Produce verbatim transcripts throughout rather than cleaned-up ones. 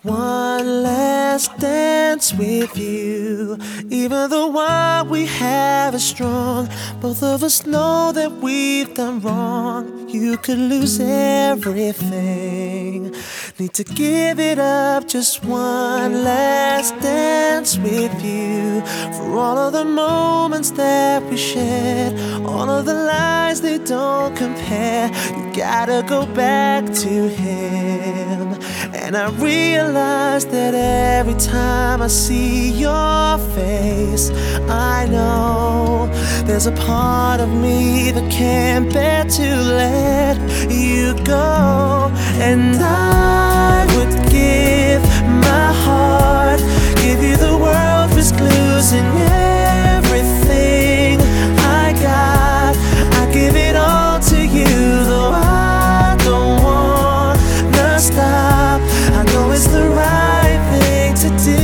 One last dance with you. Even though what we have is strong, both of us know that we've done wrong. You could lose everything. Need to give it up, just one last dance with you. For all of the moments that we shared, all of the lies they don't compare. You gotta go back to him. And I realize that every time I see your face, I know there's a part of me that can't bear to let you go. And I would give my heart, give you the world, risk losing everything I got. I give it all to you, though I don't wanna stop. I know it's the right thing to do,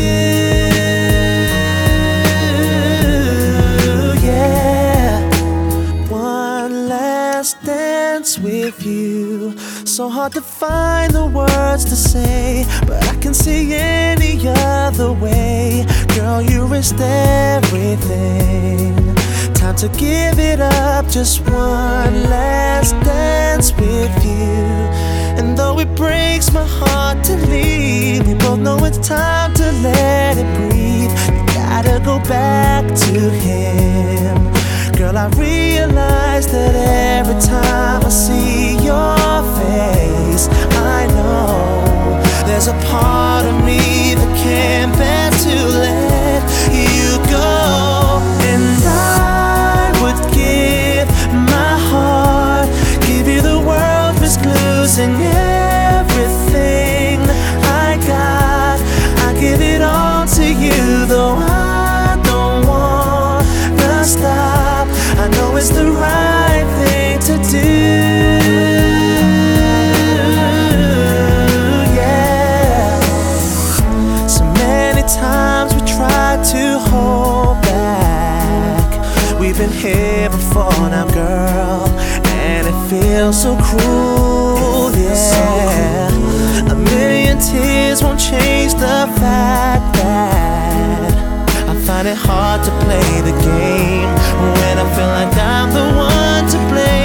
yeah. One last dance with you. So hard to find the words to say, but I can see any other way. Girl, you risked everything. Time to give it up, just one last dance with you. And though it breaks my heart to leave, we both know it's time to let it breathe. You gotta go back to him. Girl, I realize that every time I see your face, I know there's a part of me that can't bear to let you go. And I would give my heart, give you the world, risk losing everything I got. I give it all to you, though I don't wanna stop. I know it's the right thing to do, yeah. So many times we tried to hold back. We've been here before now, girl, and it feels so cruel, yeah. A million tears won't change the fact that I find it hard to play the game when I feel like I'm the one to blame.